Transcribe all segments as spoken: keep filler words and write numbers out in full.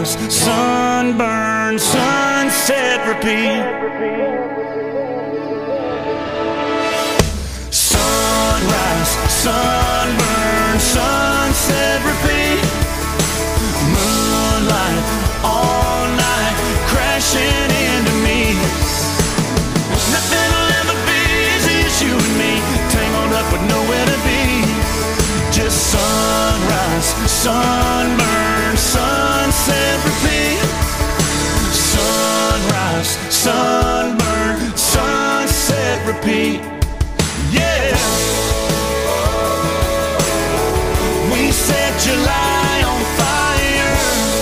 Sunrise, sunburn, sunset, repeat. Sunrise, sunburn, sunset, repeat. Moonlight, all night, crashing into me. Nothing will ever be as easy as you and me, tangled up with nowhere to be. Just sunrise, sunburn, sunset, repeat. Sunrise, sunburn, sunset, repeat. Yeah. We set July on fire.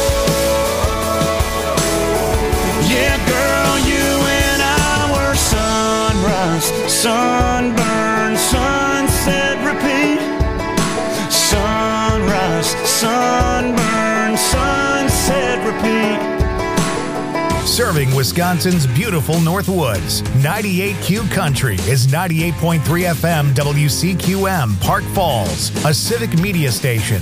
Yeah, girl, you and I were sunrise, sunburn, sunset, repeat. Sunrise, sunburn, sunset, repeat. Serving Wisconsin's beautiful Northwoods, ninety-eight Q Country is ninety-eight point three F M W C Q M, Park Falls, a civic media station.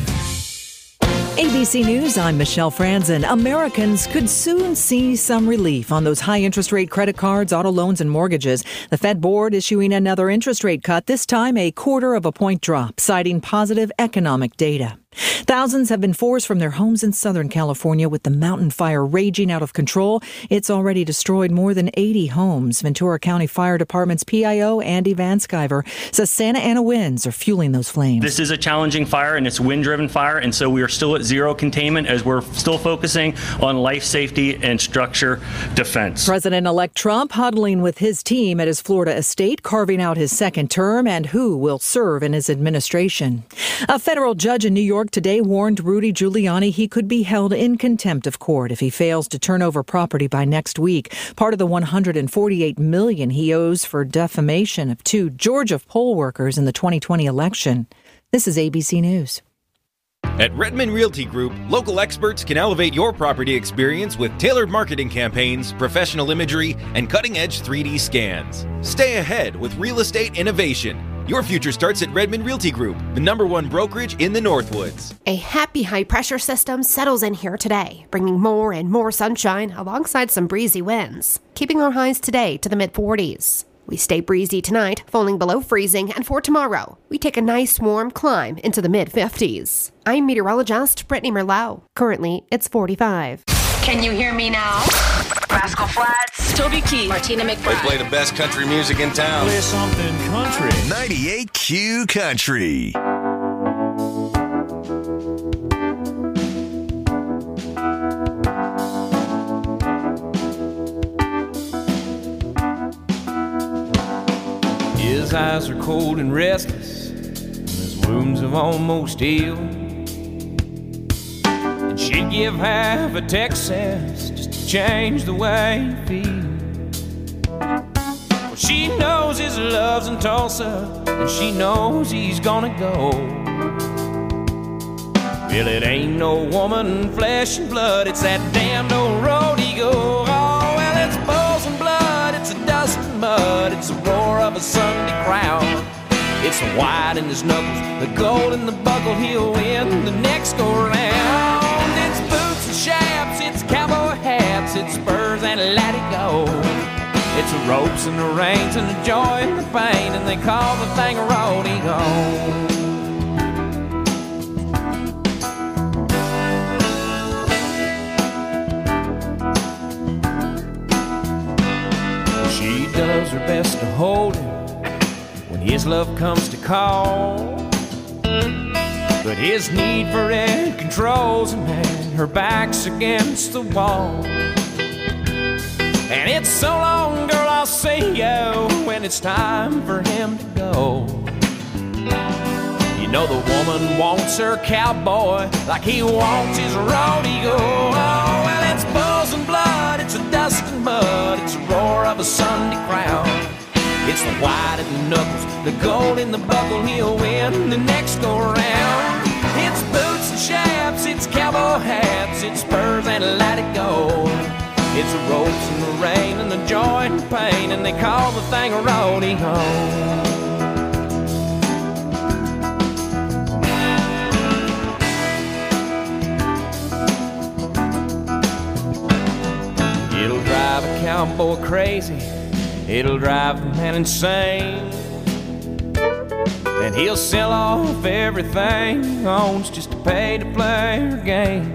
A B C News, I'm Michelle Franzen. Americans could soon see some relief on those high interest rate credit cards, auto loans, and mortgages. The Fed board issuing another interest rate cut, this time a quarter of a point drop, citing positive economic data. Thousands have been forced from their homes in Southern California with the mountain fire raging out of control. It's already destroyed more than eighty homes. Ventura County Fire Department's P I O, Andy Van Sciver, says Santa Ana winds are fueling those flames. This is a challenging fire, and it's wind-driven fire, and so we are still at zero containment as we're still focusing on life safety and structure defense. President-elect Trump huddling with his team at his Florida estate, carving out his second term and who will serve in his administration. A federal judge in New York today warned Rudy Giuliani he could be held in contempt of court if he fails to turn over property by next week, part of the one hundred forty-eight million dollars he owes for defamation of two Georgia poll workers in the twenty twenty election. This is A B C News. At Redmond Realty Group, local experts can elevate your property experience with tailored marketing campaigns, professional imagery, and cutting-edge three D scans. Stay ahead with real estate innovation. Your future starts at Redmond Realty Group, the number one brokerage in the Northwoods. A happy high-pressure system settles in here today, bringing more and more sunshine alongside some breezy winds, keeping our highs today to the mid forties. We stay breezy tonight, falling below freezing, and for tomorrow, we take a nice warm climb into the mid fifties. I'm meteorologist Brittany Merlot. Currently, it's forty-five. Can you hear me now? Rascal Flatts, Toby Keith, Martina McBride. They play the best country music in town. Play something country. ninety-eight Q Country. His eyes are cold and restless, and his wounds have almost healed. And she'd give half of Texas just to change the way you feel. Well, she knows his love's in Tulsa, and she knows he's gonna go. Well, it ain't no woman, flesh and blood, it's that damned old road he go. Oh, well, it's bulls and blood, it's a dust and mud, it's the roar of a Sunday crowd. It's the white in his knuckles, the gold in the buckle, he'll win the next go round. It's boots and chaps, it's cowboy hats, it's spurs and let it go. It's the ropes and the reins and the joy and the pain, and they call the thing a rodeo. She does her best to hold him when his love comes to call, but his need for it controls him, and her back's against the wall. And it's so long, girl, I'll see you when it's time for him to go. You know the woman wants her cowboy like he wants his rodeo. Oh, well, it's bulls and blood, it's a dust and mud, it's the roar of a Sunday crowd. It's the white in the knuckles, the gold in the buckle, he'll win the next go round. It's boots and chaps, it's cowboy hats, it's spurs and let it go. It's the ropes and the rain and the joy and the pain, and they call the thing a rodeo. cowboy crazy, it'll drive the man insane. And he'll sell off everything he owns just to pay to play her game.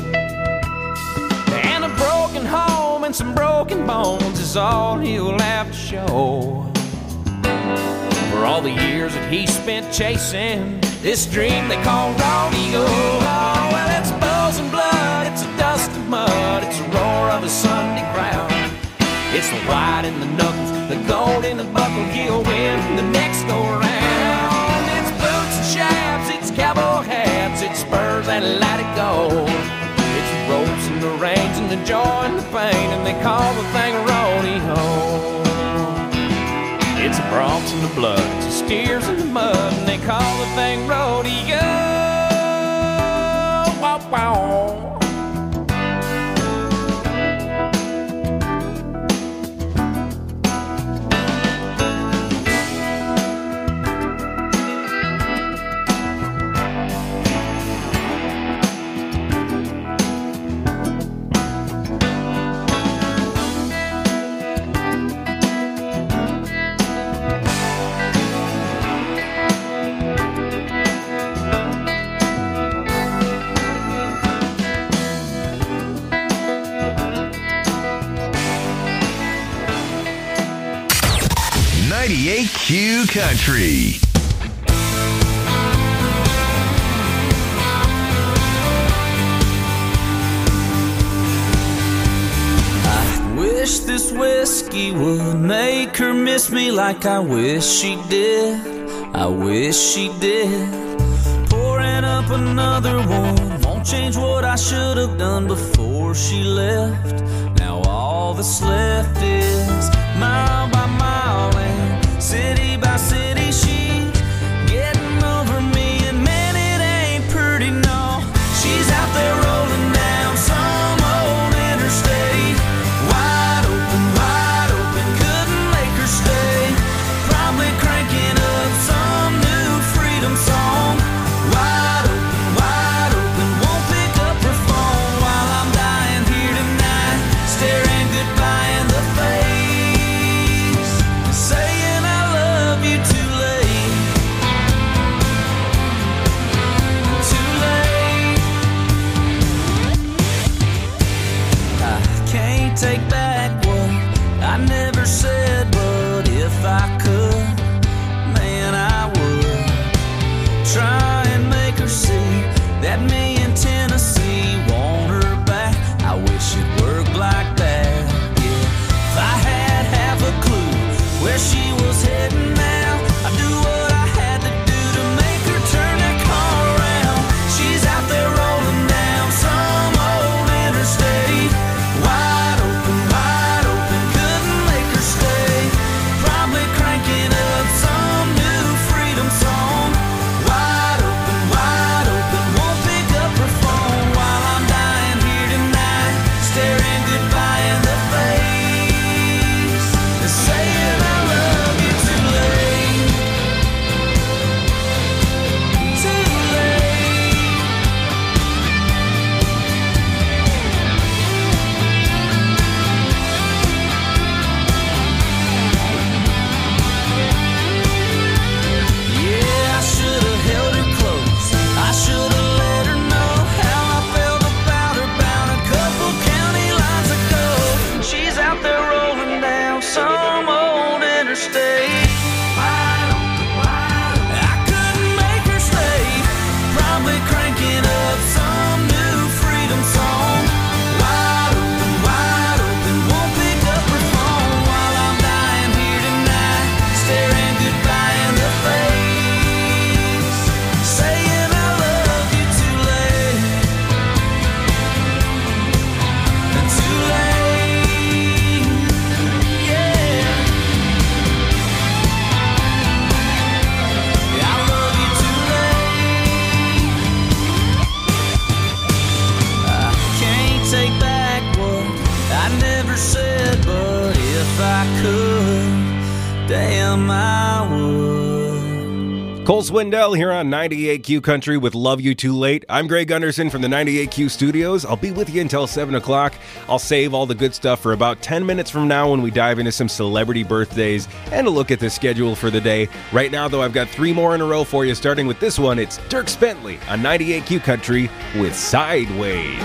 And a broken home and some broken bones is all he'll have to show for all the years that he spent chasing this dream they call rodeo. Oh, well, it's bows and blood, it's a dust and mud, it's a roar of a Sunday crowd. It's the white in the knuckles, the gold in the buckle, he'll win the next go around. It's boots and chaps, it's cowboy hats, it's spurs and let it go. It's the ropes and the reins and the joy and the pain, and they call the thing a rodeo. It's the broncs and the blood, it's the steers in the mud, and they call the thing rodeo. Wow, wow. ninety-eight Q Country. I wish this whiskey would make her miss me like I wish she did. I wish she did. Pouring up another one won't change what I should have done before she left. Now all that's left is mile by mile and city by city, she getting over me, and man, it ain't pretty, no. She's out there rolling down some old interstate, wide open, wide open, couldn't make her stay. Probably cranking up some new freedom song, wide open, wide open, won't pick up her phone while I'm dying here tonight, staring goodbye in the face, saying I love you too late, too late. I can't take back what I never said, but if I could, man, I would try and make her see that me in Tennessee want her back. I wish it worked like that, yeah. If I had half a clue where she was heading now, I'd do what I had to do to make her turn that car around. She's out there rolling down some old interstate, wide open, wide open, couldn't make her stay. Probably cranking up some new freedom song, wide open, wide open, won't pick up her phone while I'm Cole Swindell here on ninety-eight Q Country with Love You Too Late. I'm Greg Gunderson from the ninety-eight Q studios. I'll be with you until seven o'clock. I'll save all the good stuff for about ten minutes from now when we dive into some celebrity birthdays and a look at the schedule for the day. Right now, though, I've got three more in a row for you, starting with this one. It's Dierks Bentley on ninety-eight Q Country with Sideways.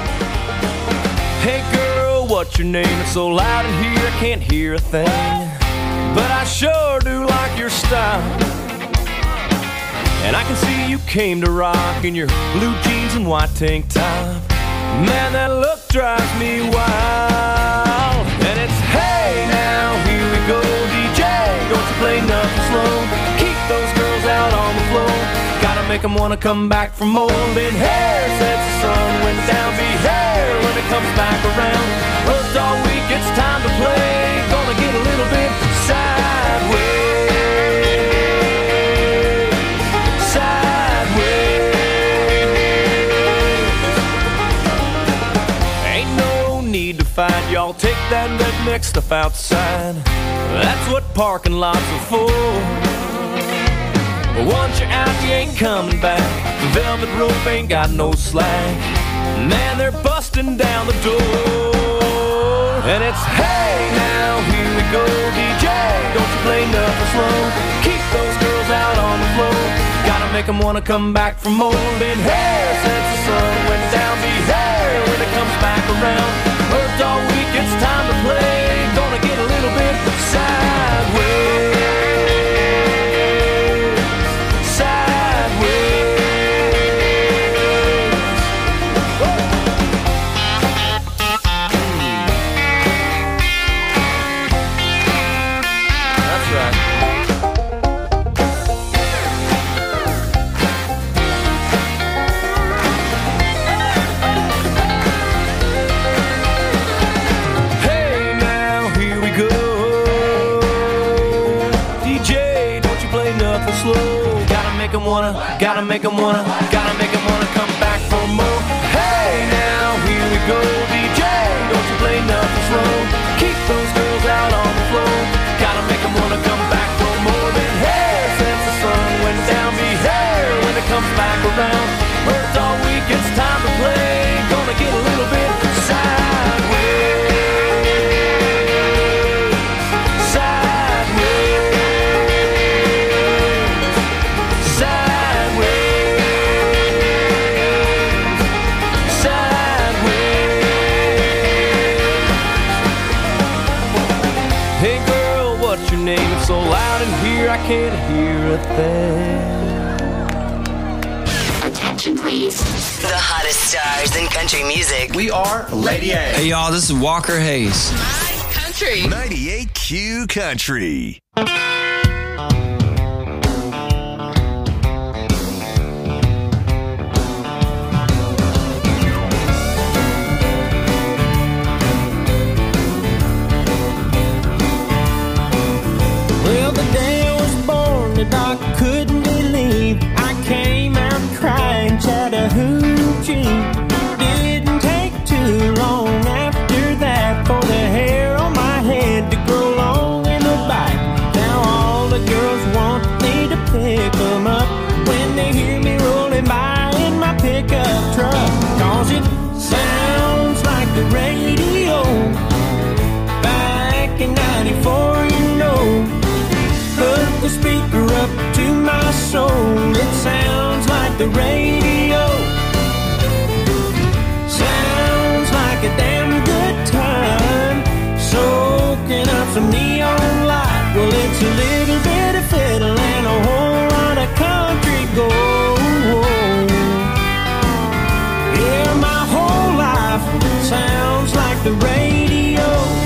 Hey girl, what's your name? It's so loud in here I can't hear a thing, but I sure do like your style. And I can see you came to rock in your blue jeans and white tank top. Man, that look drives me wild. And it's, hey now, here we go, D J, don't you play nothing slow. Keep those girls out on the floor. Gotta make them wanna come back for more. Been hair since the sun went down. Be hair when it comes back around. Worked all week, it's time to play. Gonna get a little bit sideways. Fight. Y'all take that redneck stuff outside. That's what parking lots are for. But once you're out, you ain't coming back. The velvet rope ain't got no slack. Man, they're busting down the door. And it's, hey now, here we go, D J, don't you play nothing slow. Keep those girls out on the floor. Gotta make them wanna come back for more. Been here since the sun went down. Be here when it comes back around. Worked all week, it's time to play. Gonna get a little bit sideways. Sideways. That's right. Slow. Gotta make them wanna, gotta make them wanna, gotta make them wanna come back for more. Hey now, here we go, D J, don't you play nothing slow. Keep those girls out on the floor. Gotta make them wanna come back for more. Been here since the sun went down. Be here when it comes back around. Worked all week, it's time to play. Gonna get a little bit sideways. So loud in here I can't hear a thing. Attention please. The hottest stars in country music. We are Lady A. Hey y'all, this is Walker Hayes. My country. ninety-eight Q Country. Well, the day I was born, the doc couldn't believe I came out crying Chattahoochee. Didn't take too long after that for the hair on my head to grow long in the back. Now all the girls want me to pick them up when they hear me rolling by in my pickup truck. Cause it sounds like the radio back in ninety-four, you know. Put the speaker up to my soul. It sounds like the radio. Sounds like a damn good time. Soaking up some neon light. Well, it's a little bit of fiddle and a whole lot of country gold. Yeah, my whole life sounds like the radio.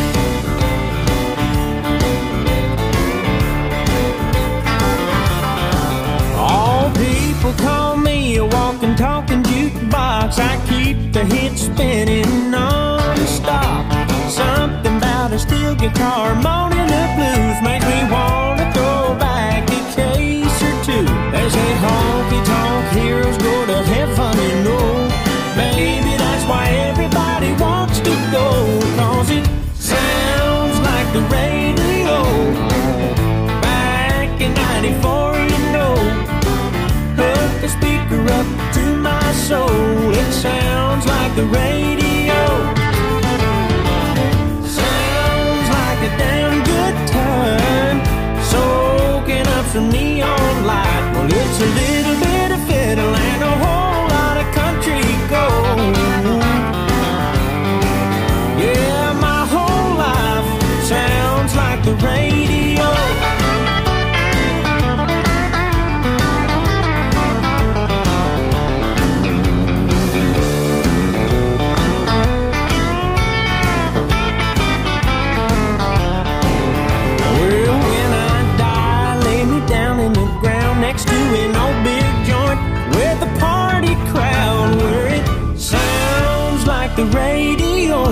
People call me a walking, talking jukebox. I keep the hits spinning non-stop. Something about a steel guitar moaning the blues makes me want to throw back a case or two. They say honky-tonk heroes go to heaven, you know. Maybe that's why everybody wants to go. Cause it sounds like the radio back in ninety-four, you know. soul. It sounds like the radio. Sounds like a damn good time, soaking up some neon light. Well, it's a little bit of fiddle and a whole lot of country gold. Yeah, my whole life sounds like the radio. Well, when I die, lay me down in the ground next to an old big joint with a party crowd where it sounds like the radio.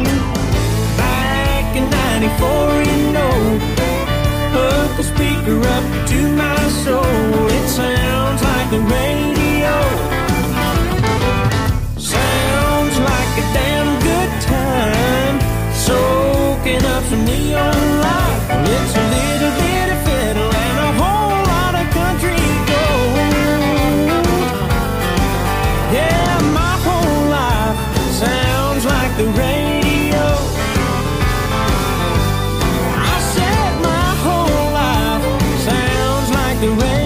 Back in ninety-four, you know, hook the speaker up to my soul. It sounds like the radio. Sounds like a damn good time, soaking up some neon light. Well, it's a little bit of fiddle and a whole lot of country gold. Yeah, my whole life sounds like the radio. I said my whole life sounds like the radio.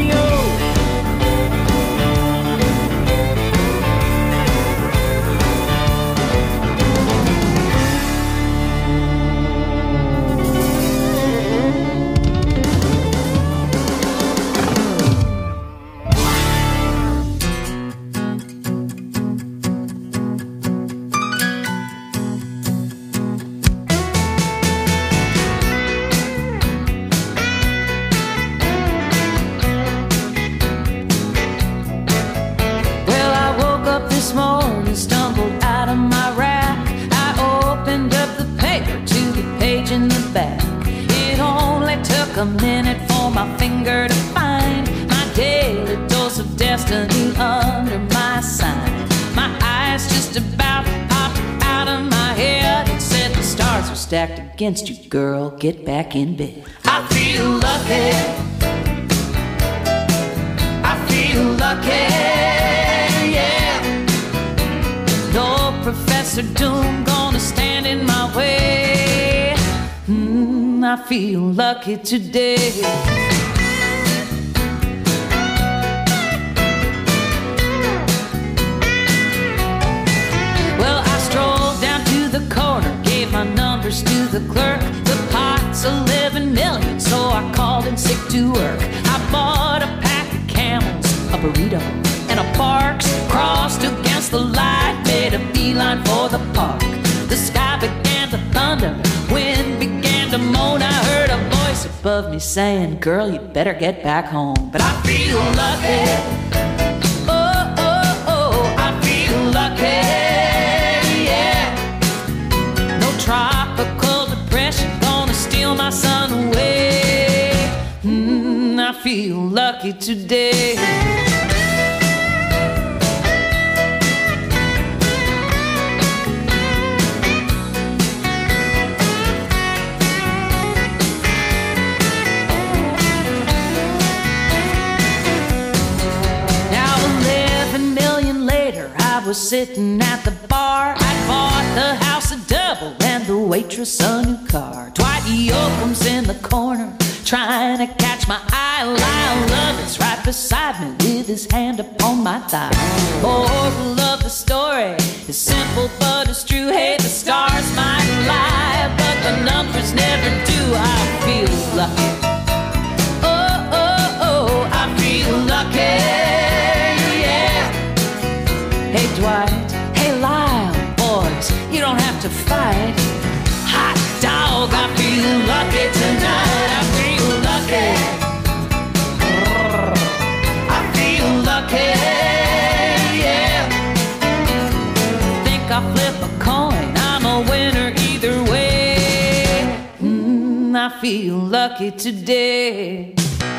Well, I woke up this morning, stumbled out of my rack. I opened up the paper to the page in the back. It only took a minute for my finger to find my daily dose of destiny under my sign. My eyes just about popped out of my head and said the stars are stacked against you, girl, get back in bed. I feel lucky. I feel lucky. No Professor Doom gonna stand in my way. Mm, I feel lucky today. Well, I strolled down to the corner, gave my numbers to the clerk. The pot's eleven million, so I called in sick to work. I bought a pack of Camels, a burrito, and a Parks. Crossed against the light, made a beeline for the park. The sky began to thunder, wind began to moan. I heard a voice above me saying, girl, you better get back home. But I feel lucky. Oh, oh, oh, I feel lucky. Yeah. No tropical depression gonna steal my sun away. Mm, I feel lucky today. I was sitting at the bar. I bought the house a double and the waitress a new car. Dwight Yoakam's in the corner trying to catch my eye. Lyle Lovett's right beside me with his hand upon my thigh. Moral of the story is simple but it's true. Hey, the stars might lie, but the numbers never do. I feel lucky. Oh, oh, oh, I feel lucky. Hey Dwight, hey Lyle, boys, you don't have to fight. Hot dog, I feel lucky tonight. I feel lucky. I feel lucky, yeah. Think I'll flip a coin, I'm a winner either way. Mm, I feel lucky today.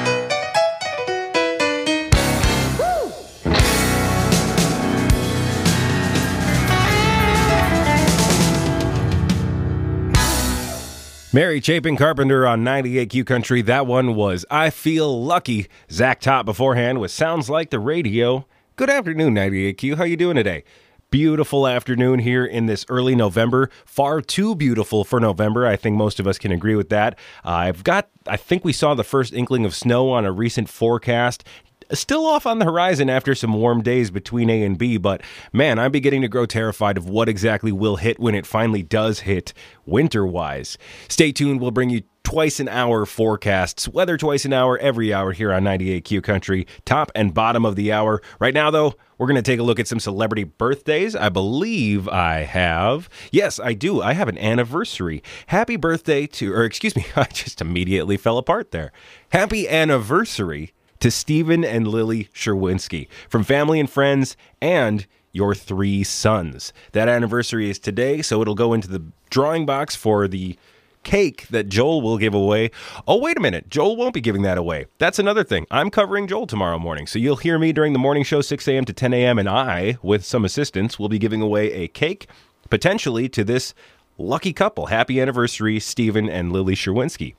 Mary Chapin Carpenter on ninety-eight Q Country. That one was I Feel Lucky. Zach Top beforehand with Sounds Like the Radio. Good afternoon, ninety-eight Q. How you doing today? Beautiful afternoon here in this early November. Far too beautiful for November. I think most of us can agree with that. Uh, I've got, I think we saw the first inkling of snow on a recent forecast. Still off on the horizon after some warm days between A and B, but man, I'm beginning to grow terrified of what exactly will hit when it finally does hit winter-wise. Stay tuned. We'll bring you twice an hour forecasts, weather twice an hour, every hour here on ninety-eight Q Country, top and bottom of the hour. Right now, though, we're going to take a look at some celebrity birthdays. I believe I have. Yes, I do. I have an anniversary. Happy birthday to, or excuse me, I just immediately fell apart there. Happy anniversary to Stephen and Lily Sherwinski from family and friends and your three sons. That anniversary is today, so it'll go into the drawing box for the cake that Joel will give away. Oh, wait a minute. Joel won't be giving that away. That's another thing. I'm covering Joel tomorrow morning, so you'll hear me during the morning show, six a.m. to ten a.m., and I, with some assistance, will be giving away a cake, potentially to this lucky couple. Happy anniversary, Stephen and Lily Sherwinski.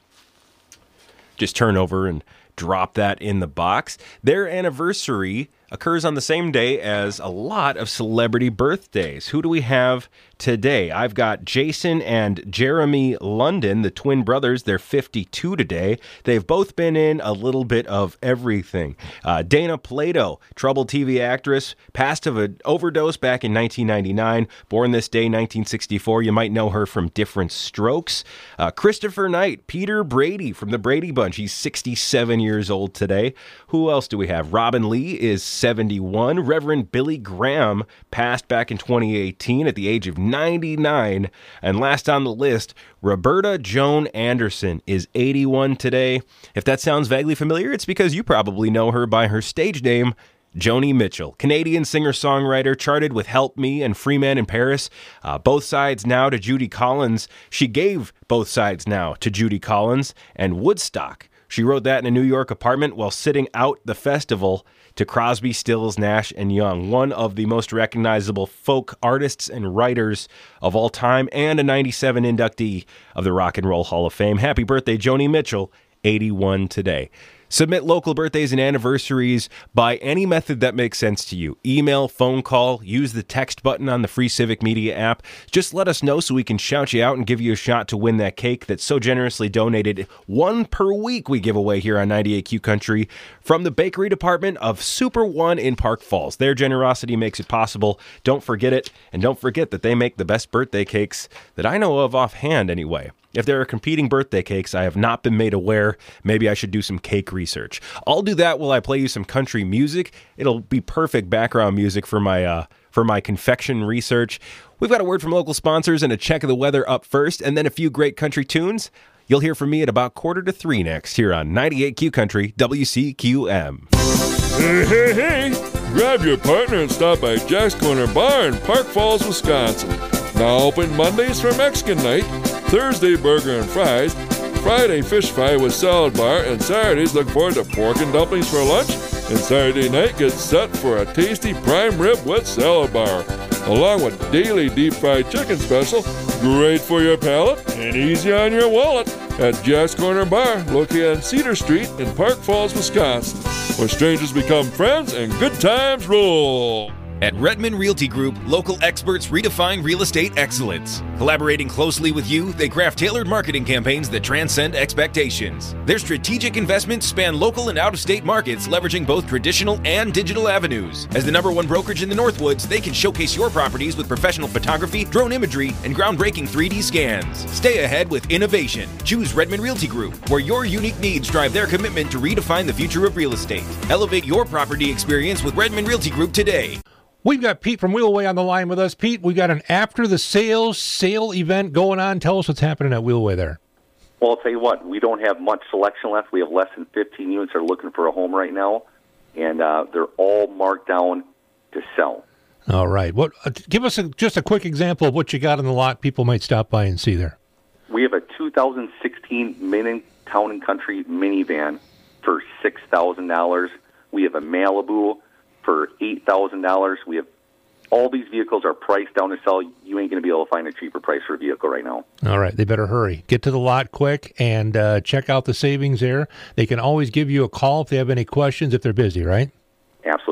Just turn over and drop that in the box. Their anniversary occurs on the same day as a lot of celebrity birthdays. Who do we have today? I've got Jason and Jeremy London, the twin brothers. They're fifty-two today. They've both been in a little bit of everything. Uh, Dana Plato, troubled T V actress, passed of an overdose back in nineteen ninety-nine. Born this day, nineteen sixty-four. You might know her from Different Strokes. Uh, Christopher Knight, Peter Brady from the Brady Bunch. He's sixty-seven years old today. Who else do we have? Robin Lee is seventy-one. Reverend Billy Graham passed back in twenty eighteen at the age of ninety-nine. And last on the list, Roberta Joan Anderson is eighty-one today. If that sounds vaguely familiar, it's because you probably know her by her stage name, Joni Mitchell. Canadian singer-songwriter, charted with Help Me and Free Man in Paris. Uh, both Sides Now to Judy Collins. She gave Both Sides Now to Judy Collins. And Woodstock. She wrote that in a New York apartment while sitting out the festival to Crosby, Stills, Nash, and Young, one of the most recognizable folk artists and writers of all time, and a ninety-seven inductee of the Rock and Roll Hall of Fame. Happy birthday, Joni Mitchell, eighty-one today. Submit local birthdays and anniversaries by any method that makes sense to you. Email, phone call, use the text button on the free Civic Media app. Just let us know so we can shout you out and give you a shot to win that cake that's so generously donated. One per week we give away here on ninety-eight Q Country from the bakery department of Super One in Park Falls. Their generosity makes it possible. Don't forget it, and don't forget that they make the best birthday cakes that I know of offhand anyway. If there are competing birthday cakes, I have not been made aware. Maybe I should do some cake research. I'll do that while I play you some country music. It'll be perfect background music for my uh, for my confection research. We've got a word from local sponsors and a check of the weather up first, and then a few great country tunes. You'll hear from me at about quarter to three next here on ninety-eight Q Country, W C Q M. Hey, hey, hey! Grab your partner and stop by Jack's Corner Bar in Park Falls, Wisconsin. Now open Mondays for Mexican night, Thursday burger and fries, Friday fish fry with salad bar, and Saturdays look forward to pork and dumplings for lunch, and Saturday night gets set for a tasty prime rib with salad bar, along with daily deep fried chicken special, great for your palate and easy on your wallet, at Jack's Corner Bar, located on Cedar Street in Park Falls, Wisconsin, where strangers become friends and good times roll. At Redmond Realty Group, local experts redefine real estate excellence. Collaborating closely with you, they craft tailored marketing campaigns that transcend expectations. Their strategic investments span local and out-of-state markets, leveraging both traditional and digital avenues. As the number one brokerage in the Northwoods, they can showcase your properties with professional photography, drone imagery, and groundbreaking three D scans. Stay ahead with innovation. Choose Redmond Realty Group, where your unique needs drive their commitment to redefine the future of real estate. Elevate your property experience with Redmond Realty Group today. We've got Pete from Wheelway on the line with us. Pete, we've got an after-the-sales sale event going on. Tell us what's happening at Wheelway there. Well, I'll tell you what, we don't have much selection left. We have less than fifteen units that are looking for a home right now, and uh, they're all marked down to sell. All right. What? Uh, give us a, just a quick example of what you got in the lot people might stop by and see there. We have a two thousand sixteen Mini Town and Country minivan for six thousand dollars. We have a Malibu for eight thousand dollars. We have all these vehicles are priced down to sell. You ain't going to be able to find a cheaper price for a vehicle right now. All right. They better hurry. Get to the lot quick and uh, check out the savings there. They can always give you a call if they have any questions if they're busy, right? Absolutely. Give us a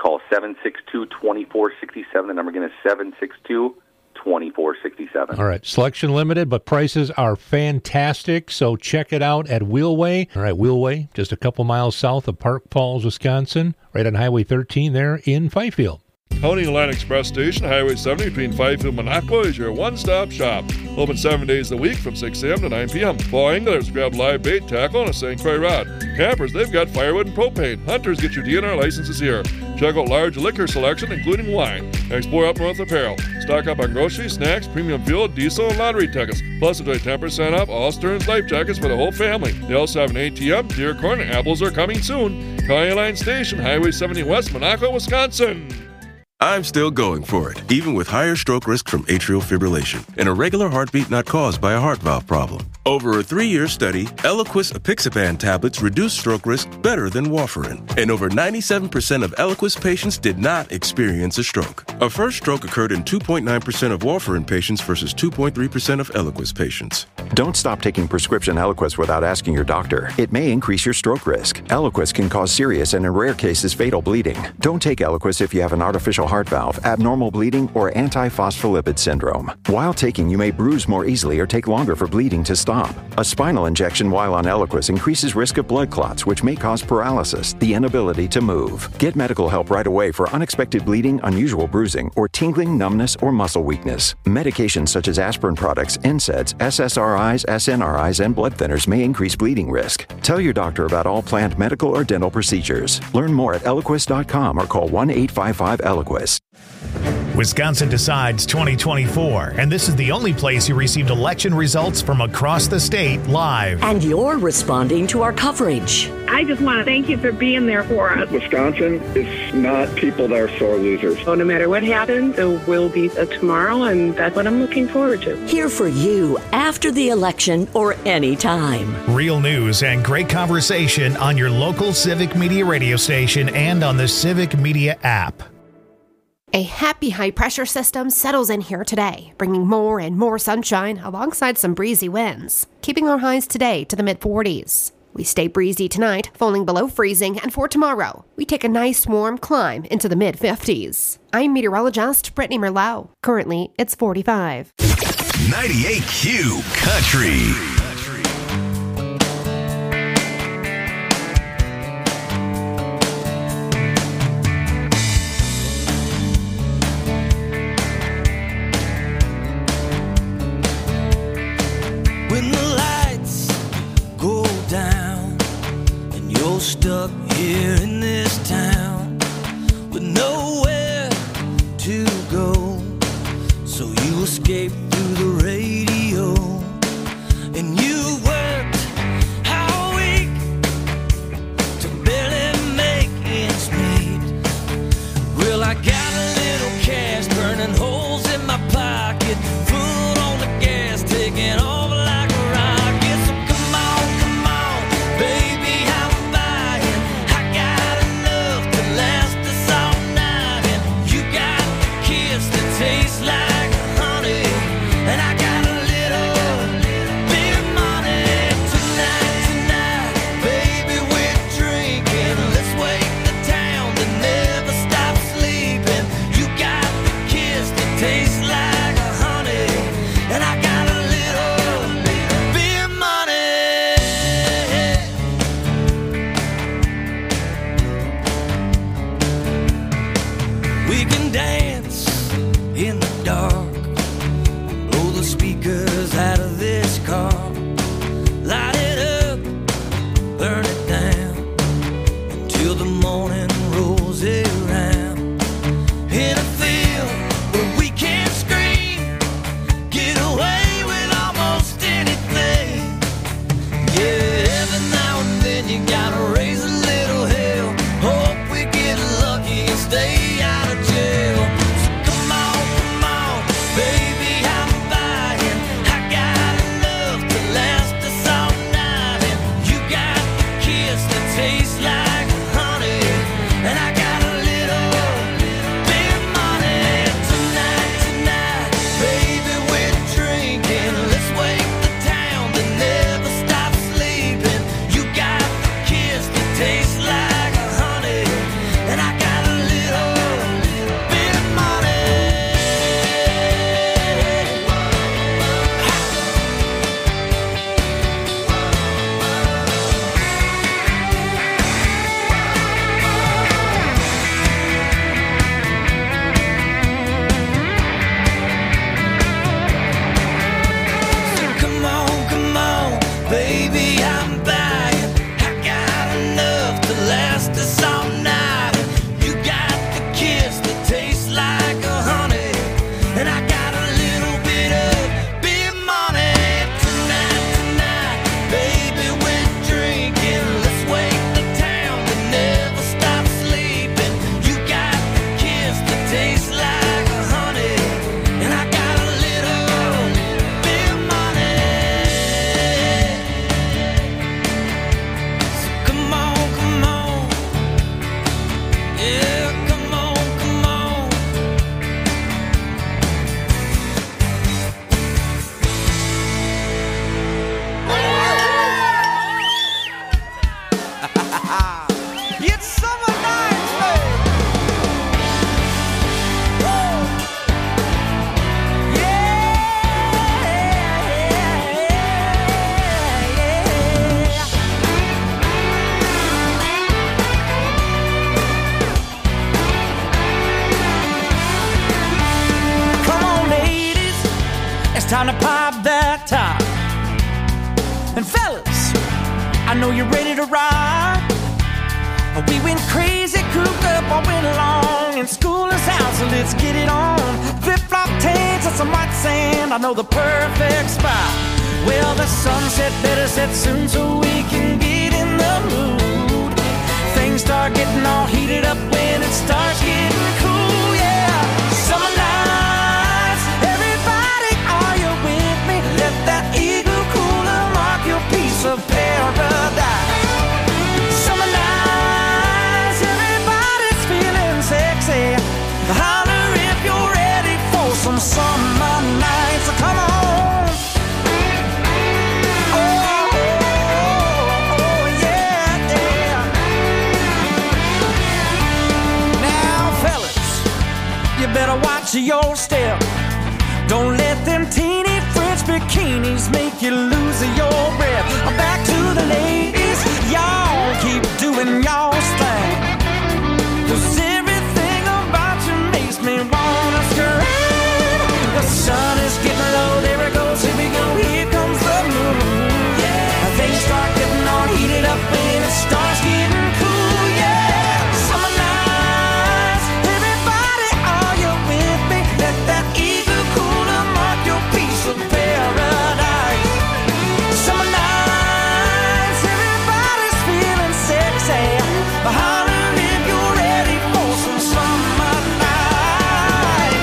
call seven six two, two four six seven. The number again is seven six two, two four six seven. All right. Selection limited, but prices are fantastic. So check it out at Wheelway. All right. Wheelway, just a couple miles south of Park Falls, Wisconsin, right on Highway thirteen there in Fifield. County Line Express Station, Highway seventy between Fifield and Monaco is your one-stop shop. Open seven days a week from six a.m. to nine p.m. For anglers, grab live bait, tackle, and a Saint Croix rod. Campers, they've got firewood and propane. Hunters, get your D N R licenses here. Check out large liquor selection, including wine. Explore Up North apparel. Stock up on groceries, snacks, premium fuel, diesel, and lottery tickets. Plus, enjoy ten percent off all Stearns life jackets for the whole family. They also have an A T M, deer corn, and apples are coming soon. County Line Station, Highway seventy West, Monaco, Wisconsin. I'm still going for it, even with higher stroke risk from atrial fibrillation and a regular heartbeat not caused by a heart valve problem. Over a three-year study, Eliquis apixaban tablets reduce stroke risk better than warfarin, and over ninety-seven percent of Eliquis patients did not experience a stroke. A first stroke occurred in two point nine percent of warfarin patients versus two point three percent of Eliquis patients. Don't stop taking prescription Eliquis without asking your doctor. It may increase your stroke risk. Eliquis can cause serious and in rare cases fatal bleeding. Don't take Eliquis if you have an artificial heart valve, abnormal bleeding, or antiphospholipid syndrome. While taking, you may bruise more easily or take longer for bleeding to stop. A spinal injection while on Eliquis increases risk of blood clots, which may cause paralysis, the inability to move. Get medical help right away for unexpected bleeding, unusual bruising, or tingling, numbness, or muscle weakness. Medications such as aspirin products, N SAIDs, S S R Is, S N R Is, and blood thinners may increase bleeding risk. Tell your doctor about all planned medical or dental procedures. Learn more at eliquis dot com or call one eight five five Eliquis. Wisconsin Decides twenty twenty-four, and this is the only place you received election results from across the state live. And you're responding to our coverage. I just want to thank you for being there for us. Wisconsin is not people that are sore losers. So no matter what happens, there will be a tomorrow, and that's what I'm looking forward to. Here for you after the election or any time. Real news and great conversation on your local Civic Media radio station and on the Civic Media app. A happy high-pressure system settles in here today, bringing more and more sunshine alongside some breezy winds, keeping our highs today to the mid forties. We stay breezy tonight, falling below freezing, and for tomorrow, we take a nice warm climb into the mid fifties. I'm meteorologist Brittany Merlot. Currently, it's forty-five. ninety-eight Q Country. When the lights go down and you're stuck here in this town with nowhere to go, so you escape through the radio and you worked all week to barely make ends meet. Well, I got a little cash burning holes in my pocket, foot on the gas, taking off like a rocket. So come on, come on, baby, I'm buying. I got enough to last us all night, and you got the kiss that tastes like honey, and I got a little beer money. Tonight, tonight, baby, we're drinking. Let's wake the town that never stops sleeping. You got the kiss that tastes like honey, and I got a little beer money. We can dance in the dark, blow the speakers out of this car, light it up, burn it down, until the morning rolls around. In a field where we can scream, get away with almost anything. Yeah, every now and then you gotta raise a little hell. Hope we get lucky and stay out of jail. So come on, come on, it's time to pop that top. And fellas, I know you're ready to ride. We went crazy, cooped up all winter long, and school is out, so let's get it on. Flip-flop tanks and some white sand, I know the perfect spot. Well, the sunset better set soon so we can get in the mood. Things start getting all heated up when it starts getting cool, yeah. Summer nights, everybody, are you with me? Let that igloo cooler mark your piece of paradise. Summer nights, everybody's feeling sexy. Holler if you're ready for some summer nights. Come on. Oh, oh, oh, yeah, yeah. Now, fellas, you better watch your step. Don't let them teeny French bikinis make you lose your breath. Back to the ladies, y'all keep doing y'all's thing. 'Cause everything about you makes me wanna scream. The sun is getting low, there it goes, here we go, here comes the moon. Yeah, things start getting all heated up when it starts getting cool, yeah. Summer nights, everybody, are you with me? Let that igloo cooler mark your piece of paradise. Summer nights, everybody's feeling sexy. Holler if you're ready for some summer night.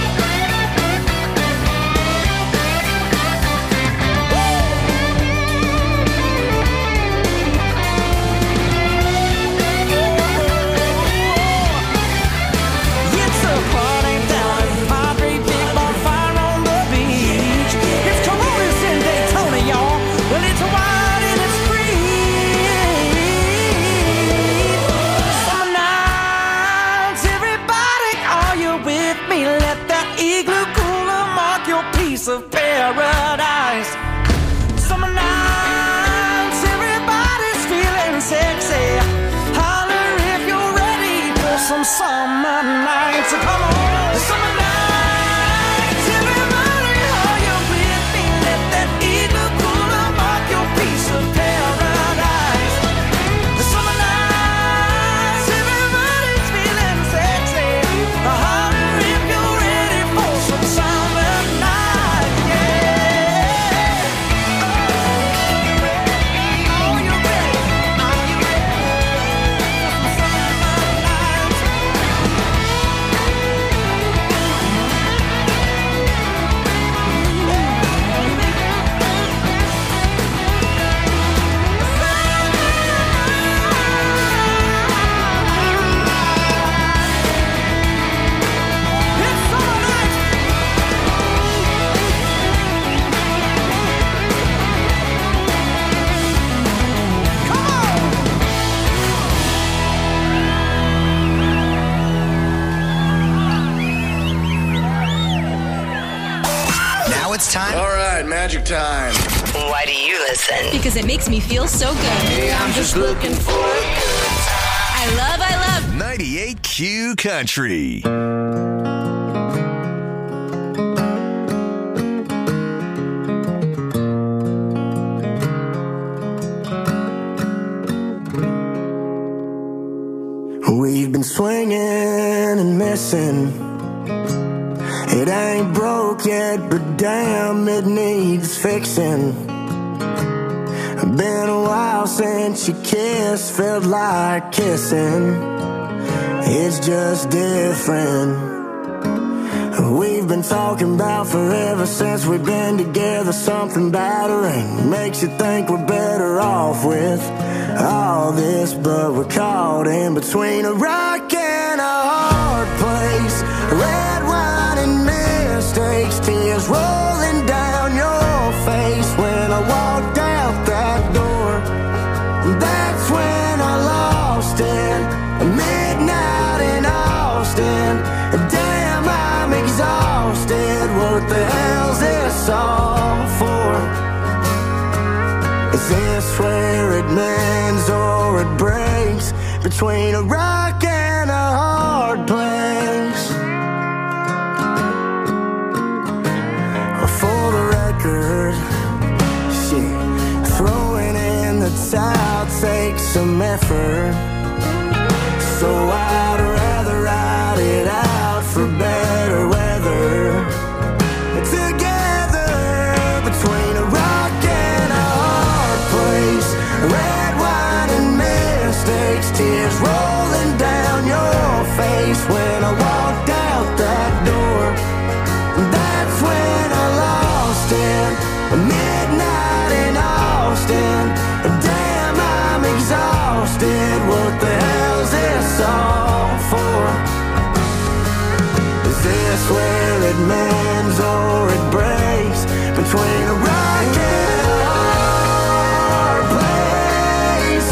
It's a party down at Padre, big bonfire on the beach. It's Coronas in Daytona, y'all. Well, it's wild and it's free. Summer nights, everybody, are you with me? Let that igloo cooler mark your piece of paradise. Summer nights, everybody's feeling sexy. Holler if you're ready for some summer nights. Come on, summer nights, everybody, are you with me? Let that igloo cooler mark your piece of paradise. Summer nights, everybody's feeling sexy. Holler if you're ready for some summer night, yeah. Oh, you're ready. Are you ready for some summer nights? It's summer nights. Come on. Now it's time. All right, magic time. Why do you listen? Because it makes me feel so good. Hey, I'm just looking for a good time. I love, I love. ninety-eight Q Country. We've been swinging and missing. It ain't broke yet, but damn, it needs fixing. Been a while since you kissed, felt like kissing. It's just different. We've been talking about forever since we've been together. Something battering makes you think we're better off with all this, but we're caught in between a rock and a hard place. Red wine and mistakes, tears rolling down your face. When I walked out that door, that's when I lost it. Midnight in Austin, damn, I'm exhausted. What the hell's this all for? Is this where it mends or it breaks? Between a rock and a hard place. For some effort. So I'd rather ride it out for better weather. Together between a rock and a hard place. Red wine and mistakes, tears rolling down your face. When I walked out that door, that's when I lost it. Midnight in Austin. Damn, I'm exhausted. What the hell's this all for? Is this where it mends or it breaks? Between a rock and a hard place.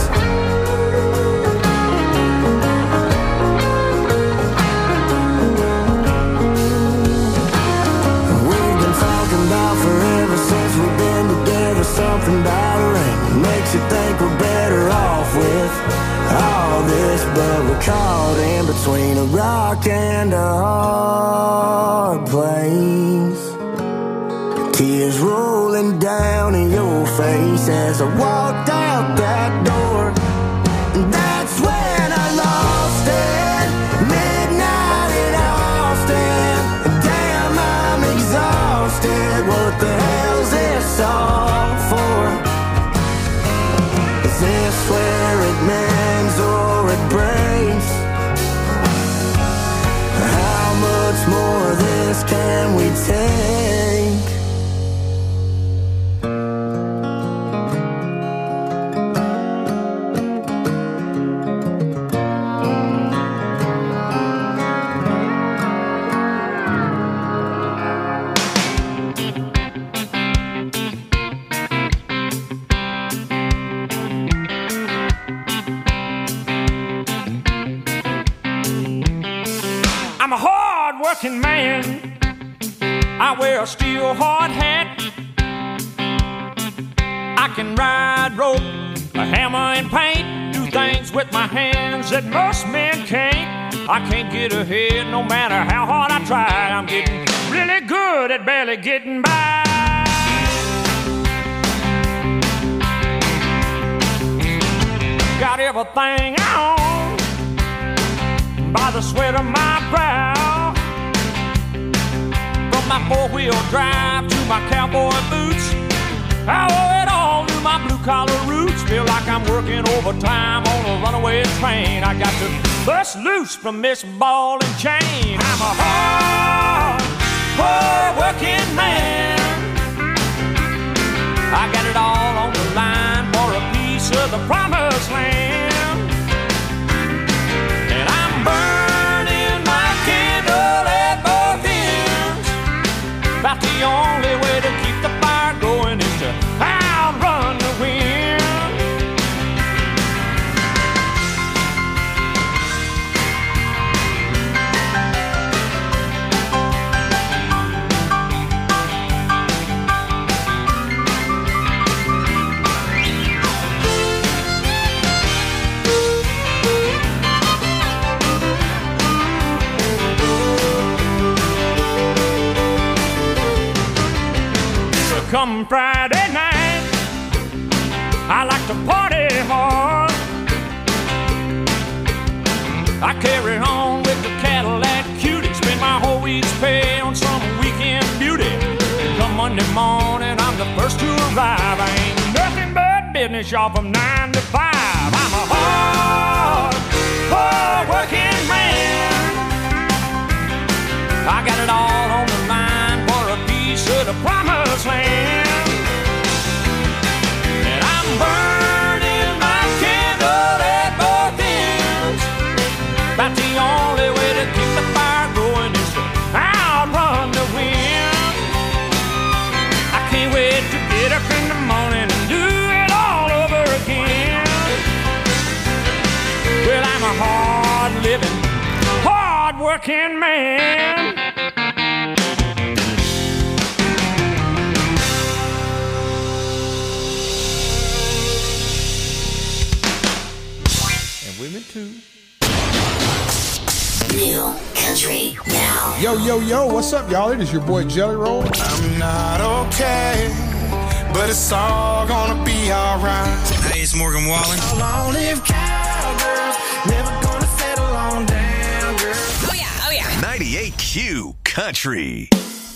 We've been talking about forever since we've been together. Something about a ring makes you think we're better off with all this, but we're caught in between a rock and a hard place. Tears rolling down in your face as I walked out that door. And that's when I lost it. Midnight in Austin. Damn, I'm exhausted. What the hell's this all for? Is this where it mends or it breaks? How much more of this can we take? I'm a hard-working man. I wear a steel hard hat. I can ride rope, a hammer and paint, do things with my hands that most men can't. I can't get ahead no matter how hard I try. I'm getting really good at barely getting by. Got everything I own by the sweat of my brow. From my four-wheel drive to my cowboy boots, I owe it all to my blue-collar roots. Feel like I'm working overtime on a runaway train. I got to bust loose from this ball and chain. I'm a hard, hard-working man. I got it all on the line for a piece of the promised land. And I'm burning my candle at both ends. About the only way to keep the fire going is to outrun the wind. Come Friday night, I like to party hard. I carry on with the Cadillac Cutie, spend my whole week's pay on some weekend beauty. Come Monday morning, I'm the first to arrive. I ain't nothing but business, y'all, from nine to five. I'm a hard, hard working man. I got it all on the line for a piece of the promised land. And I'm burning my candle at both ends. About the only way to keep the fire going is to outrun the wind. I can't wait to get up in the morning and do it all over again. Well, I'm a hard-living, hard-working man. Women too. New country now. Yo, yo, yo, what's up, y'all? It is your boy Jelly Roll. I'm not okay, but it's all gonna be alright. Today's Morgan Wallen. Long live cowgirls, never gonna settle on down, girl. Oh yeah, oh yeah. ninety-eight Q Country.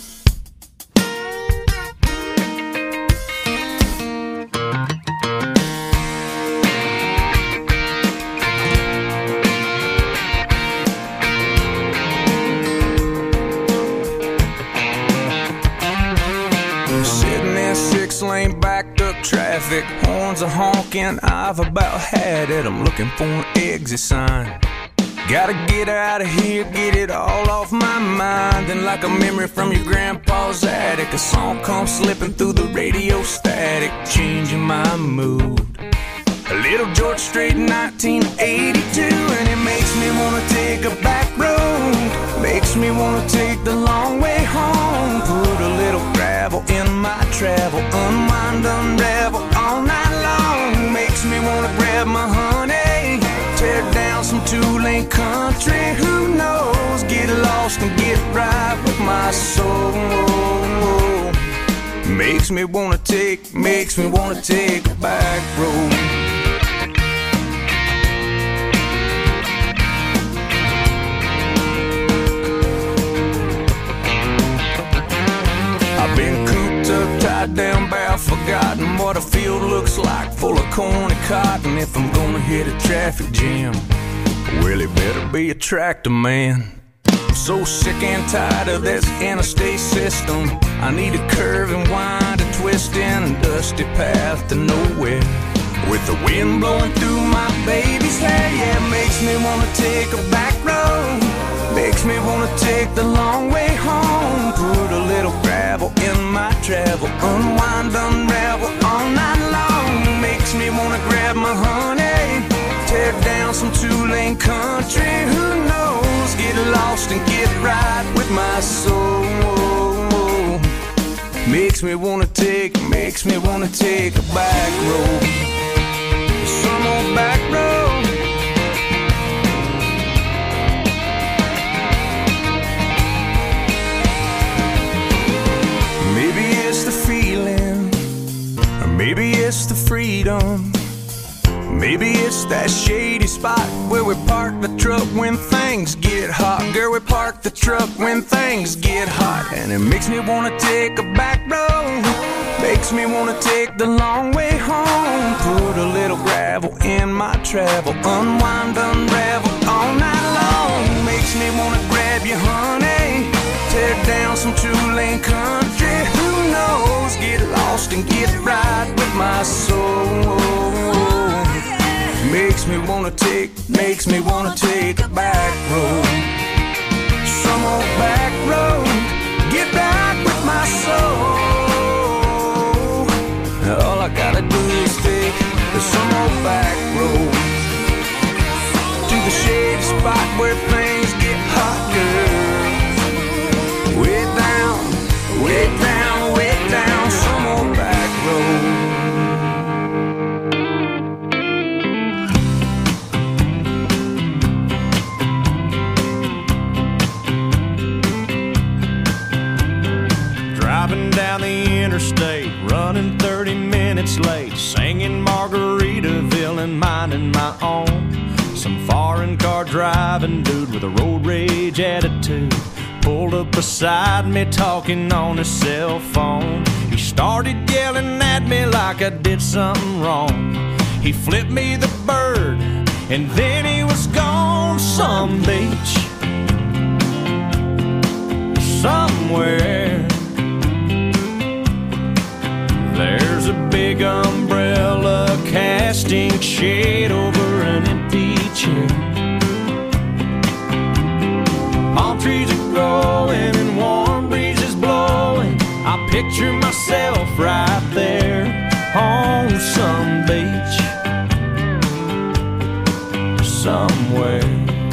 Sitting in six-lane backed up traffic, horns are honking, I've about had it. I'm looking for an exit sign. Gotta get out of here, get it all off my mind. And like a memory from your grandpa's attic, a song comes slipping through the radio static, changing my mood. A little George Strait in nineteen eighty-two, and it makes me wanna take a back road. Makes me wanna take the long way home. Put a little gravel in my travel, unwind, unravel all night long. Makes me wanna grab my honey, tear down some two-lane country. Who knows? Get lost and get right with my soul. Makes me wanna take, makes me wanna take a back road. I've been cooped up, tied down, bad, forgotten what a field looks like, full of corn and cotton. If I'm gonna hit a traffic jam, well, it better be a tractor man. I'm so sick and tired of this interstate system. I need a curve and wind, a twist in a dusty path to nowhere, with the wind blowing through my baby's hair. Yeah, it makes me wanna take a back road. Makes me wanna take the long way home. Put a little gravel in my travel, unwind, unravel all night long. Makes me wanna grab my honey, tear down some two-lane country. Who knows? Get lost and get right with my soul. Makes me wanna take, makes me wanna take a back road. Some old back road. Maybe it's the feeling, or maybe it's the freedom. Maybe it's that shady spot where we park the truck when things get hot. Girl, we park the truck when things get hot. And it makes me wanna take a back road. Makes me wanna take the long way home. Put a little gravel in my travel, unwind, unravel all night long. Makes me wanna grab you, honey, tear down some two-lane country. Who knows? Get lost and get right with my soul. Makes me wanna take, makes me wanna take a back road. Some old back road, get back with my soul. All I gotta do is take some old back road to the shady spot where things get hot, girl. Way down, way down, way down, some old back road. Driving down the interstate, running thirty minutes late, singing Margaritaville and minding my own. Some foreign car driving dude with a road rage attitude pulled up beside me talking on his cell phone. He started yelling at me like I did something wrong. He flipped me the bird and then he was gone. Some beach somewhere, there's a big umbrella casting shade over an empty chair. Palm trees are growing and warm breezes blowing. I picture myself right there on some beach somewhere.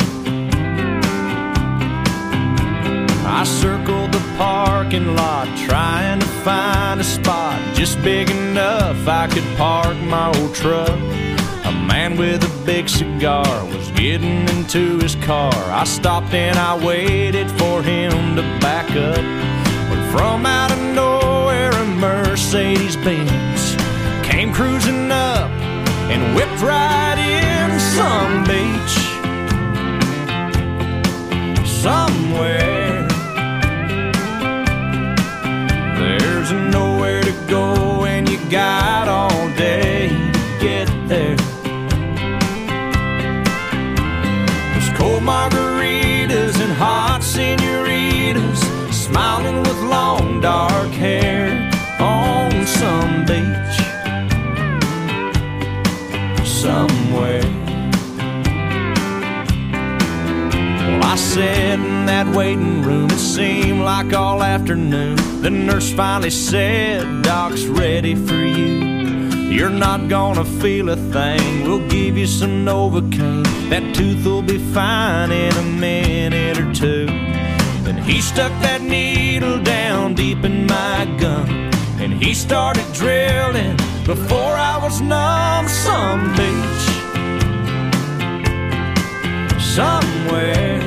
I circled the parking lot trying to find a spot just big enough I could park my old truck. A man with a big cigar was getting into his car. I stopped and I waited for him to back up, when from out of nowhere a Mercedes-Benz came cruising up and whipped right in some beach somewhere. There's nowhere to go and you got all day to get there. There's cold margaritas and hot senoritas smiling with long dark hair on some beach somewhere. Well, I sat in that waiting room, it seemed like all afternoon. The nurse finally said, Doc's ready for you. You're not gonna feel a thing, we'll give you some Novocaine. That tooth will be fine in a minute or two. Then he stuck that needle down deep in my gum, and he started drilling before I was numb. Some beach somewhere,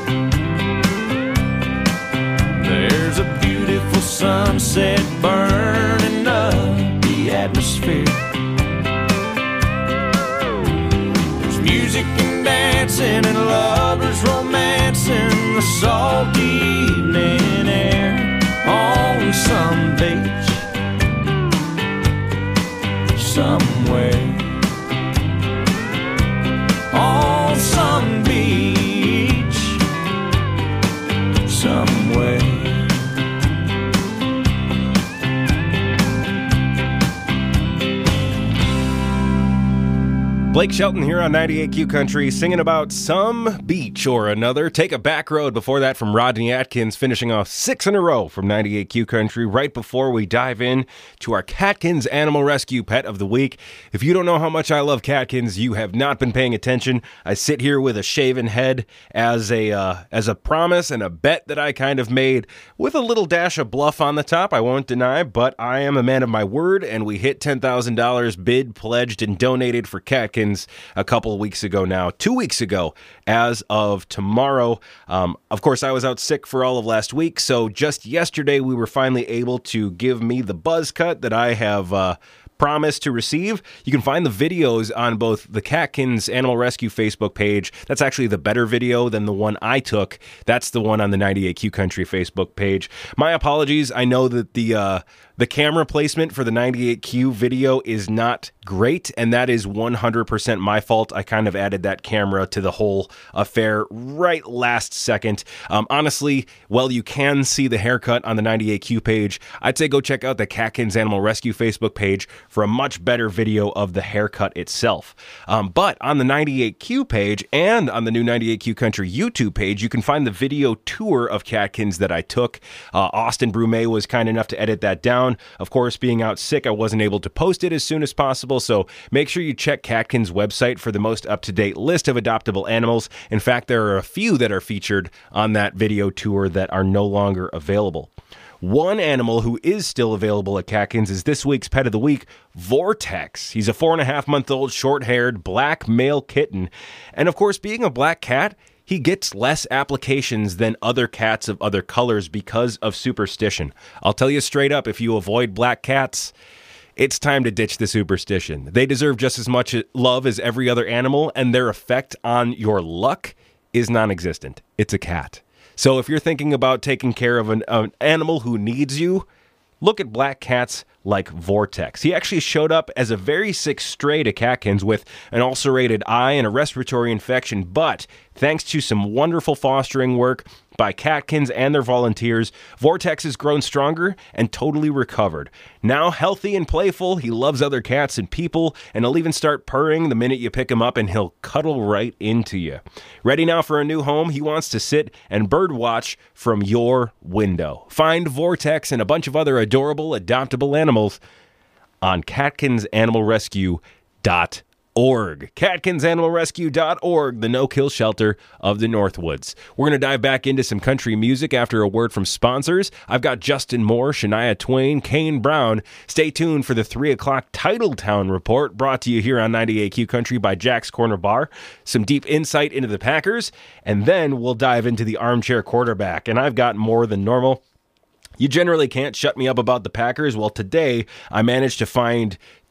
there's a beautiful sunset burning up the atmosphere. There's music and dancing and lovers romancing the salty evening air on some beach somewhere. On some beach somewhere. Blake Shelton here on ninety-eight Q Country, singing about some beach or another. Take a back road before that from Rodney Atkins, finishing off six in a row from ninety-eight Q Country, right before we dive in to our Catkins Animal Rescue Pet of the Week. If you don't know how much I love Catkins, you have not been paying attention. I sit here with a shaven head as a uh, as a promise and a bet that I kind of made with a little dash of bluff on the top, I won't deny, but I am a man of my word, and we hit ten thousand dollars bid, pledged, and donated for Catkins a couple of weeks ago now, two weeks ago as of tomorrow. Um, of course, I was out sick for all of last week, so just yesterday we were finally able to give me the buzz cut that I have uh, promised to receive. You can find the videos on both the Catkins Animal Rescue Facebook page. That's actually the better video than the one I took. That's the one on the ninety-eight Q Country Facebook page. My apologies. I know that the uh, the camera placement for the ninety-eight Q video is not great, and that is one hundred percent my fault. I kind of added that camera to the whole affair right last second. Um, honestly, while you can see the haircut on the ninety-eight Q page, I'd say go check out the Catkins Animal Rescue Facebook page for a much better video of the haircut itself. Um, but on the ninety-eight Q page and on the new ninety-eight Q Country YouTube page, you can find the video tour of Catkins that I took. Uh, Austin Brumet was kind enough to edit that down. Of course, being out sick, I wasn't able to post it as soon as possible, so make sure you check Catkins' website for the most up-to-date list of adoptable animals. In fact, there are a few that are featured on that video tour that are no longer available. One animal who is still available at Catkins is this week's Pet of the Week, Vortex. He's a four and a half month old short-haired black male kitten. And of course, being a black cat, he gets less applications than other cats of other colors because of superstition. I'll tell you straight up, if you avoid black cats, it's time to ditch the superstition. They deserve just as much love as every other animal, and their effect on your luck is non-existent. It's a cat. So if you're thinking about taking care of an, an animal who needs you, look at black cats like Vortex. He actually showed up as a very sick stray to Catkins with an ulcerated eye and a respiratory infection, but thanks to some wonderful fostering work by Catkins and their volunteers, Vortex has grown stronger and totally recovered. Now healthy and playful, he loves other cats and people, and he'll even start purring the minute you pick him up, and he'll cuddle right into you. Ready now for a new home, he wants to sit and bird watch from your window. Find Vortex and a bunch of other adorable, adoptable animals on Catkins Animal Rescue dot org. Catkins Animal Rescue dot org, the no-kill shelter of the Northwoods. We're going to dive back into some country music after a word from sponsors. I've got Justin Moore, Shania Twain, Kane Brown. Stay tuned for the three o'clock Titletown Report, brought to you here on ninety-eight Q Country by Jack's Corner Bar. Some deep insight into the Packers, and then we'll dive into the armchair quarterback. And I've got more than normal. You generally can't shut me up about the Packers. Well, today I managed to find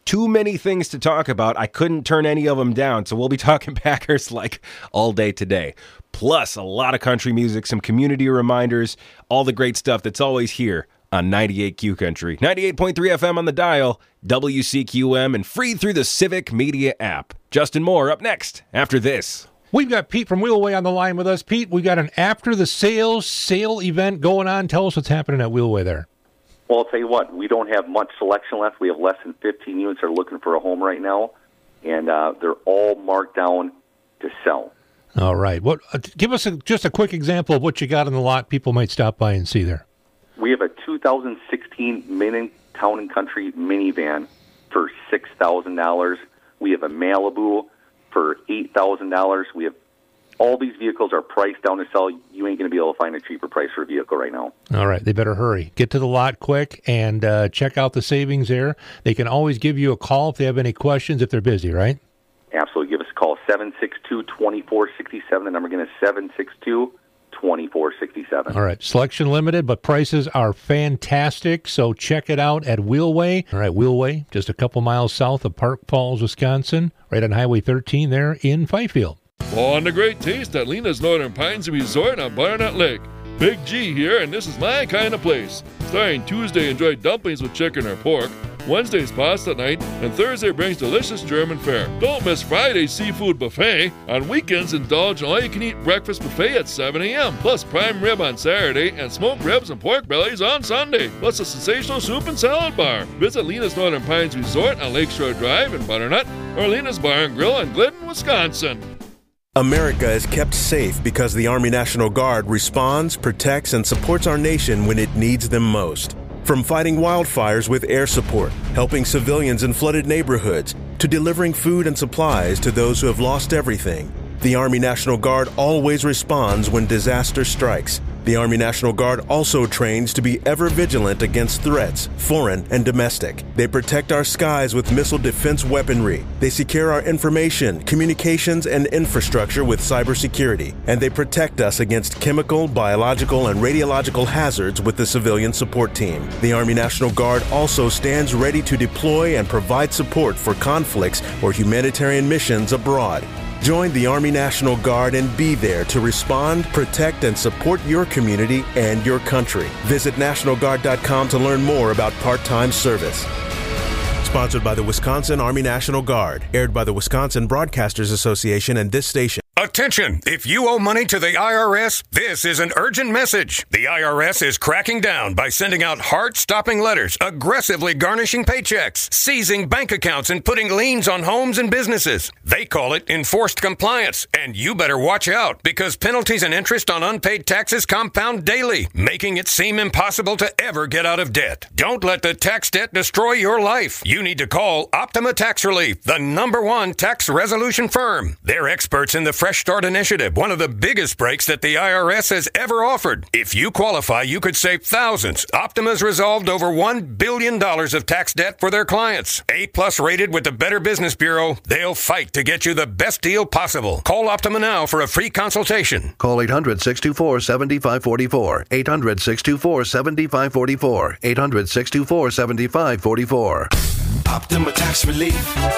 too many things to talk about. I couldn't turn any of them down, so we'll be talking Packers like all day today. Plus, a lot of country music, some community reminders, all the great stuff that's always here on ninety-eight Q Country. ninety-eight point three F M on the dial, W C Q M, and free through the Civic Media app. Justin Moore up next after this. We've got Pete from Wheelway on the line with us. Pete, we've got an after the sales sale event going on. Tell us what's happening at Wheelway there. Well, I'll tell you what, we don't have much selection left. We have less than fifteen units that are looking for a home right now, and uh, they're all marked down to sell. All right. What? Uh, give us a, just a quick example of what you got in the lot people might stop by and see there. We have a two thousand sixteen Mini Town and Country minivan for six thousand dollars. We have a Malibu for eight thousand dollars. We have all these vehicles are priced down to sell. You ain't going to be able to find a cheaper price for a vehicle right now. All right. They better hurry. Get to the lot quick and uh, check out the savings there. They can always give you a call if they have any questions if they're busy, right? Absolutely. Give us a call, seven six two, two four six seven. The number again is seven six two, two four six seven. All right. Selection limited, but prices are fantastic, so check it out at Wheelway. All right, Wheelway, just a couple miles south of Park Falls, Wisconsin, right on Highway thirteen there in Fifield. On the great taste at Lena's Northern Pines Resort on Butternut Lake. Big G here, and this is my kind of place. Starting Tuesday, enjoy dumplings with chicken or pork. Wednesday's pasta night, and Thursday brings delicious German fare. Don't miss Friday's seafood buffet. On weekends, indulge in all-you-can-eat breakfast buffet at seven a.m., plus prime rib on Saturday and smoked ribs and pork bellies on Sunday, plus a sensational soup and salad bar. Visit Lena's Northern Pines Resort on Lakeshore Drive in Butternut or Lena's Bar and Grill in Glidden, Wisconsin. America is kept safe because the Army National Guard responds, protects, and supports our nation when it needs them most. From fighting wildfires with air support, helping civilians in flooded neighborhoods, to delivering food and supplies to those who have lost everything, the Army National Guard always responds when disaster strikes. The Army National Guard also trains to be ever vigilant against threats, foreign and domestic. They protect our skies with missile defense weaponry. They secure our information, communications, and infrastructure with cybersecurity. And they protect us against chemical, biological, and radiological hazards with the civilian support team. The Army National Guard also stands ready to deploy and provide support for conflicts or humanitarian missions abroad. Join the Army National Guard and be there to respond, protect, and support your community and your country. Visit National Guard dot com to learn more about part-time service. Sponsored by the Wisconsin Army National Guard. Aired by the Wisconsin Broadcasters Association and this station. Attention! If you owe money to the I R S, this is an urgent message. The I R S is cracking down by sending out heart-stopping letters, aggressively garnishing paychecks, seizing bank accounts, and putting liens on homes and businesses. They call it enforced compliance, and you better watch out because penalties and interest on unpaid taxes compound daily, making it seem impossible to ever get out of debt. Don't let the tax debt destroy your life. You need to call Optima Tax Relief, the number one tax resolution firm. They're experts in the Fresh Start Initiative, one of the biggest breaks that the I R S has ever offered. If you qualify, you could save thousands. Optima's resolved over one billion dollars of tax debt for their clients. A-plus rated with the Better Business Bureau, they'll fight to get you the best deal possible. Call Optima now for a free consultation. Call eight hundred, six two four, seven five four four. eight hundred, six two four, seven five four four. eight hundred, six two four, seven five four four. Optima Tax Relief.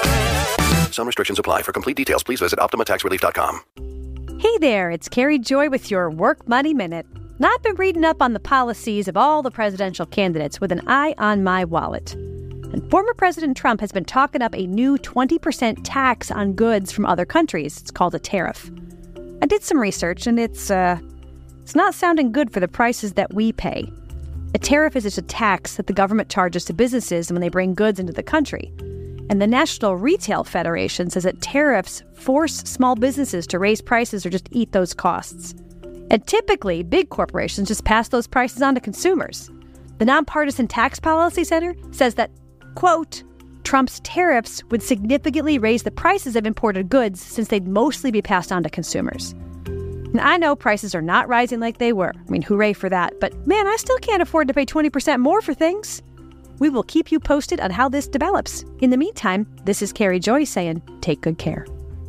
Some restrictions apply. For complete details, please visit Optima Tax Relief dot com. Hey there, it's Carrie Joy with your Work Money Minute. Now, I've been reading up on the policies of all the presidential candidates with an eye on my wallet. And former President Trump has been talking up a new twenty percent tax on goods from other countries. It's called a tariff. I did some research, and it's, uh, it's not sounding good for the prices that we pay. A tariff is just a tax that the government charges to businesses when they bring goods into the country. And the National Retail Federation says that tariffs force small businesses to raise prices or just eat those costs. And typically, big corporations just pass those prices on to consumers. The Nonpartisan Tax Policy Center says that, quote, Trump's tariffs would significantly raise the prices of imported goods since they'd mostly be passed on to consumers. And I know prices are not rising like they were. I mean, hooray for that. But man, I still can't afford to pay twenty percent more for things. We will keep you posted on how this develops. In the meantime, this is Carrie Joy saying, take good care.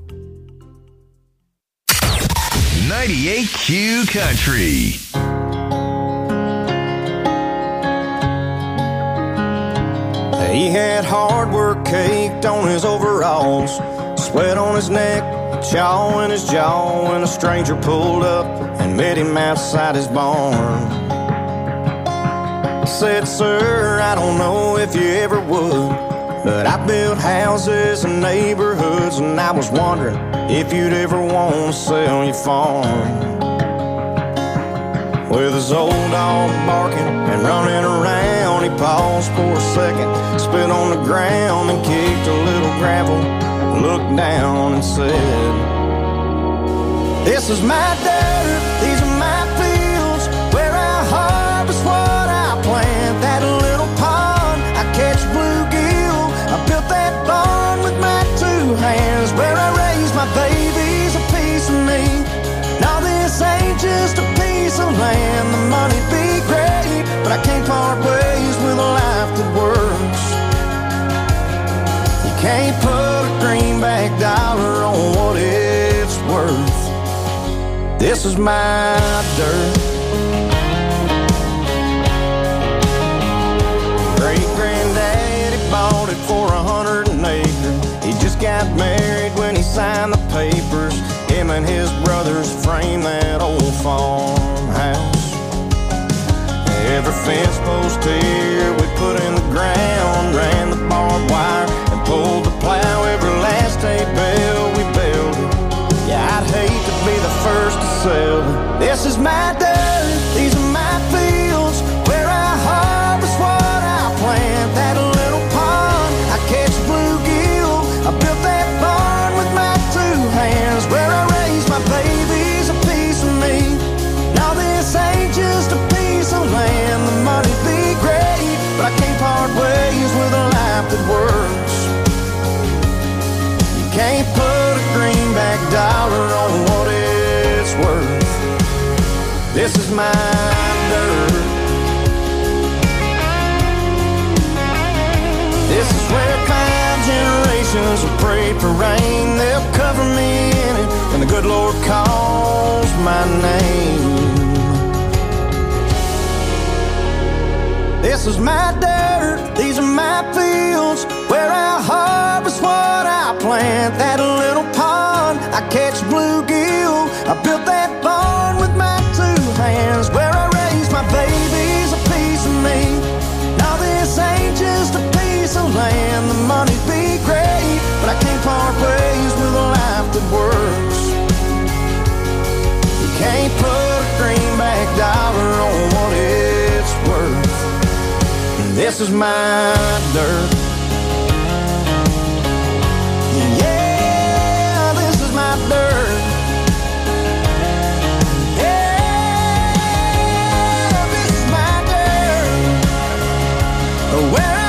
ninety-eight Q Country. He had hard work caked on his overalls, sweat on his neck, chaw in his jaw, when a stranger pulled up and met him outside his barn. Said, sir, I don't know if you ever would, but I built houses and neighborhoods, and I was wondering if you'd ever want to sell your farm. With his old dog barking and running around, he paused for a second, spit on the ground and kicked a little gravel, looked down and said, this is my dirt, these are my fields, where I harvest what I plant. That little pond, I catch bluegill, I built that barn with my two hands, where I raise my babies, a piece of me. Now this ain't just a piece of land, the money'd be great, but I can't part ways with a life that works. You can't put a greenback dollar on what it's worth. This is my dirt. Great-granddaddy bought it for a hundred an acre. He just got married when he signed the papers. Him and his brothers framed that old farmhouse. Every fence post here we put in the ground, ran the barbed wire and pulled the plow. Every last hay bale we built it. Yeah, I'd hate to be the first to sell it. This is my dirt, these are my fields, where I harvest what I plant. That little pond, I catch bluegill, I built that barn with my two hands, where I raise my babies, a piece of me. Now this ain't just a piece of land, the money'd be great, but I can't part ways with a life that works. You can't put a greenback dollar on what it's worth. This is my dirt. This is where five generations have prayed for rain. They'll cover me in it when the good Lord calls my name. This is my dirt, these are my fields, where I harvest what I plant. That little pond, I catch bluegill, I built that barn with my two hands, where I raise my babies, a piece of me. Now this ain't just a piece of land, the money'd be great, but I can't part ways with a life that works. You can't put a greenback dollar on what it's worth. This is my dirt. Yeah, this is my dirt. Yeah, this is my dirt. Where